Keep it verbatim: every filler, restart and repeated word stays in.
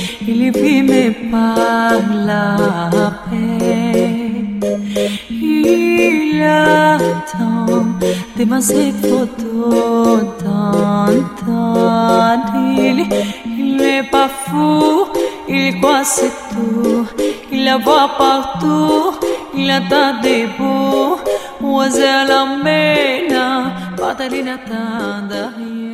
il vit me par la paix. Il attend des masses photos d'entendre. Il, il n'est pas fou, il croit c'est tout. Il la voit partout, il attend debout. Oise la mena, Patalina tanda.